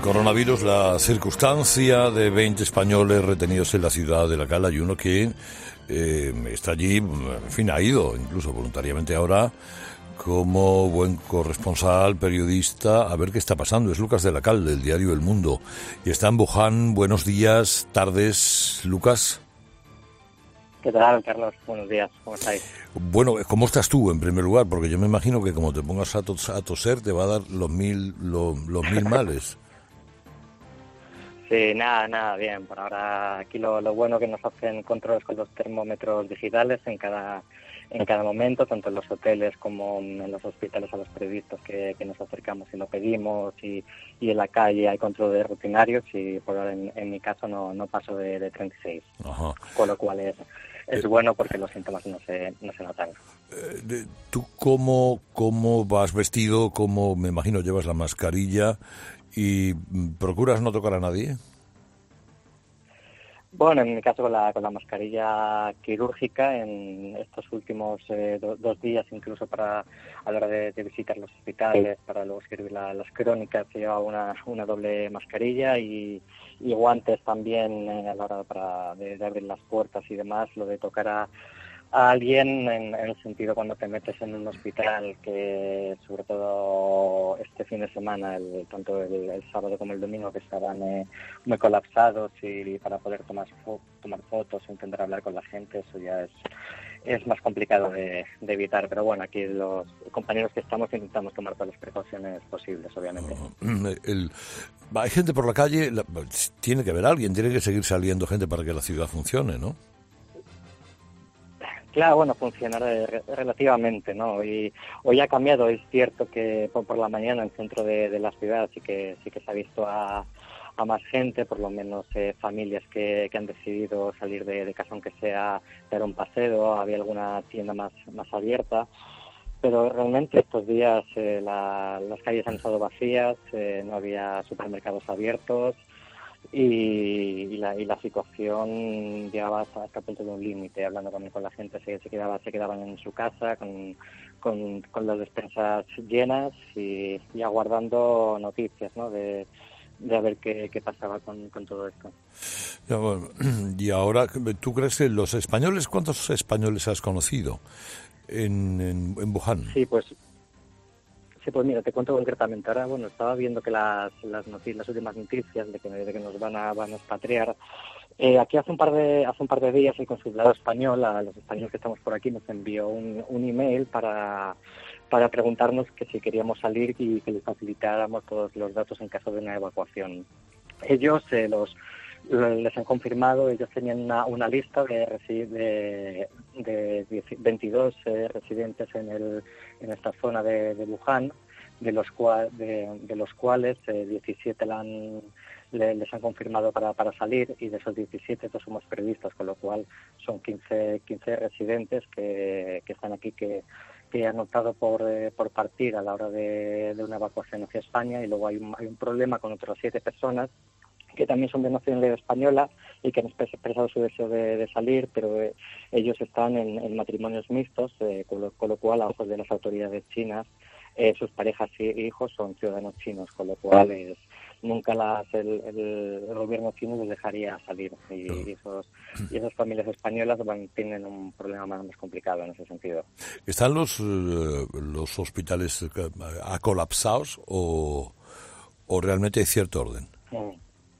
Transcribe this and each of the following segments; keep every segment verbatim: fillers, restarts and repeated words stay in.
coronavirus, la circunstancia de veinte españoles retenidos en la ciudad de La Cala y uno que eh, está allí, en fin, ha ido incluso voluntariamente ahora como buen corresponsal, periodista, a ver qué está pasando. Es Lucas de la Cal, del diario El Mundo, y está en Wuhan. Buenos días, tardes, Lucas. ¿Qué tal, Carlos? Buenos días, ¿cómo estáis? Bueno, ¿cómo estás tú, en primer lugar? Porque yo me imagino que como te pongas a, tos, a toser te va a dar los mil, lo, los mil males. Sí, nada, nada, bien. Por ahora aquí lo, lo bueno que nos hacen controles con los termómetros digitales en cada en cada momento, tanto en los hoteles como en los hospitales a los periodistas que, que nos acercamos y lo pedimos, y, y en la calle hay control de rutinarios, y por ahora en, en mi caso no, no paso de, de treinta y seis. Ajá. Con lo cual es, es eh, bueno porque los síntomas no se, no se notan. Eh, ¿Tú cómo, cómo vas vestido? ¿Cómo, me imagino, llevas la mascarilla y procuras no tocar a nadie? Bueno, en mi caso con la, con la mascarilla quirúrgica en estos últimos eh, do, dos días, incluso para a la hora de, de visitar los hospitales, para luego escribir la, las crónicas, llevaba una, una doble mascarilla y, y guantes también eh, a la hora para, de, de abrir las puertas y demás. Lo de tocar a, a alguien en, en el sentido cuando te metes en un hospital, que sobre todo este fin de semana, el, tanto el, el sábado como el domingo, que estaban eh, muy colapsados, y para poder tomar, fo- tomar fotos o intentar hablar con la gente, eso ya es es más complicado de, de evitar. Pero bueno, aquí los compañeros que estamos intentamos tomar todas las precauciones posibles, obviamente. Uh, el, hay gente por la calle, la, tiene que haber alguien, tiene que seguir saliendo gente para que la ciudad funcione, ¿no? Claro, bueno, funcionar re- relativamente, ¿no? Hoy, hoy ha cambiado, es cierto que por, por la mañana en el centro de, de la ciudad sí que sí que se ha visto a, a más gente, por lo menos eh, familias que, que han decidido salir de, de casa aunque sea dar un paseo, había alguna tienda más, más abierta, pero realmente estos días eh, la, las calles han estado vacías, eh, no había supermercados abiertos. Y, y, la, y la situación llegaba hasta, hasta el punto de un límite. Hablando con, con la gente, se, se quedaba se quedaban en su casa con, con, con las despensas llenas y, y aguardando noticias, ¿no? de, de a ver qué, qué pasaba con, con todo esto. Ya, bueno, y ahora, ¿tú crees que los españoles, cuántos españoles has conocido en, en, en Wuhan? Sí, pues Sí, pues mira, te cuento concretamente. Ahora, bueno, estaba viendo que las las, noticias, las últimas noticias de que, de que nos van a van a expatriar. Eh, aquí hace un par de hace un par de días el consulado español, a los españoles que estamos por aquí, nos envió un, un email para para preguntarnos que si queríamos salir y que les facilitáramos todos los datos en caso de una evacuación. Ellos eh, los les han confirmado, ellos tenían una, una lista de, de, de veintidós eh, residentes en, el, en esta zona de, de Wuhan, de los, cual, de, de los cuales eh, diecisiete la han, le, les han confirmado para, para salir, y de esos diecisiete pues somos periodistas, con lo cual son quince, quince residentes que, que están aquí, que que han optado por, eh, por partir a la hora de, de una evacuación hacia España. Y luego hay un, hay un problema con otras siete personas que también son de nacionalidad española y que han expresado su deseo de, de salir, pero eh, ellos están en, en matrimonios mixtos, eh, con, lo, con lo cual, a ojos de las autoridades chinas, eh, sus parejas y hijos son ciudadanos chinos, con lo cual es, nunca las, el, el, el gobierno chino les dejaría salir, y, y, esos, y esas familias españolas van, tienen un problema más, más complicado en ese sentido. ¿Están los, uh, los hospitales uh, colapsados o, o realmente hay cierto orden? Mm.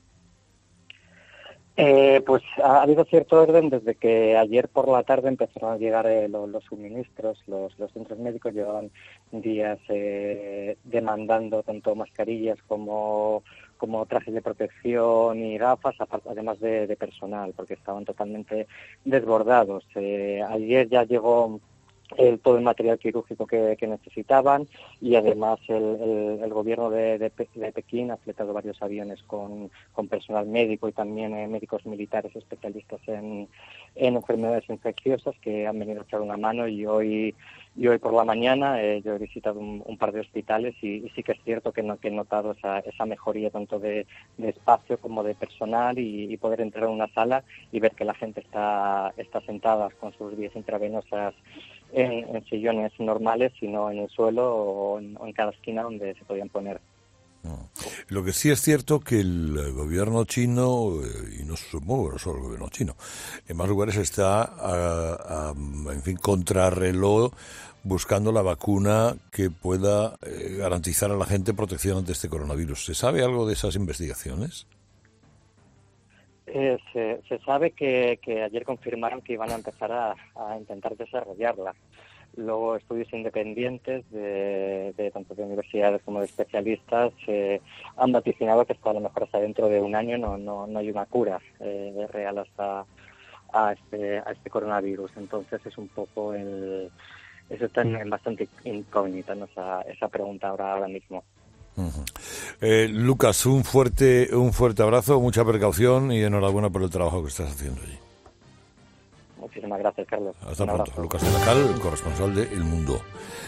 Eh, pues ha habido cierto orden desde que ayer por la tarde empezaron a llegar eh, los, los suministros. Los, los centros médicos llevaban días eh, demandando tanto mascarillas como, como trajes de protección y gafas, además de, de personal, porque estaban totalmente desbordados. Eh, ayer ya llegó El, todo el material quirúrgico que, que necesitaban, y además el, el, el gobierno de, de, de Pekín ha fletado varios aviones con, con personal médico y también eh, médicos militares especialistas en, en enfermedades infecciosas, que han venido a echar una mano. Y hoy y hoy por la mañana eh, yo he visitado un, un par de hospitales y, y sí que es cierto que, no, que he notado esa, esa mejoría tanto de, de espacio como de personal, y, y poder entrar a una sala y ver que la gente está, está sentada con sus vías intravenosas En, en sillones normales, sino en el suelo o en, o en cada esquina donde se podían poner. Lo que sí es cierto que el gobierno chino, y no supongo no solo el gobierno chino, en más lugares está, a, a, en fin, contrarreloj, buscando la vacuna que pueda eh, garantizar a la gente protección ante este coronavirus. ¿Se sabe algo de esas investigaciones? Eh, se, se sabe que, que ayer confirmaron que iban a empezar a, a intentar desarrollarla. Luego estudios independientes de, de tanto de universidades como de especialistas eh, han vaticinado que hasta a lo mejor hasta dentro de un año no no, no hay una cura eh, real hasta a este a este coronavirus. Entonces es un poco el eso está en, en bastante incógnita, ¿no? esa esa pregunta ahora ahora mismo. Uh-huh. eh, Lucas, un fuerte un fuerte abrazo, mucha precaución y enhorabuena por el trabajo que estás haciendo allí. Muchísimas gracias, Carlos. Hasta pronto. Lucas de la Cal, corresponsal de El Mundo.